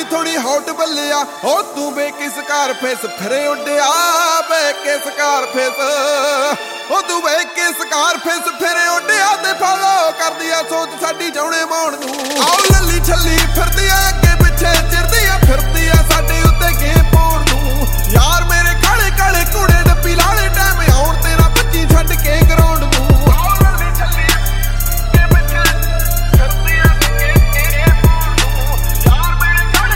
ਥੋੜੀ ਹੌਟ ਬੱਲਿਆ ਹੋ ਤੂੰ ਬੇਕੀ ਸਕਾਰਫੇਸ ਫਿਰੇ ਉੱਡਿਆ ਬੇਕੇ ਸਕਾਰਫੇਸ ਹੋ ਤੂੰ ਬੇਕੇ ਸਕਾਰਫੇਸ ਫਿਰੇ ਉੱਡਿਆ ਤੇ ਫਾਲੋ ਕਰਦੀ ਆ ਸੋਚ ਸਾਡੀ ਜਾਉਣੇ ਮਾਉਣ ਨੂੰ ਆਓ ਲੱਲੀ ਛੱਲੀ ਫਿਰਦੀ ਆ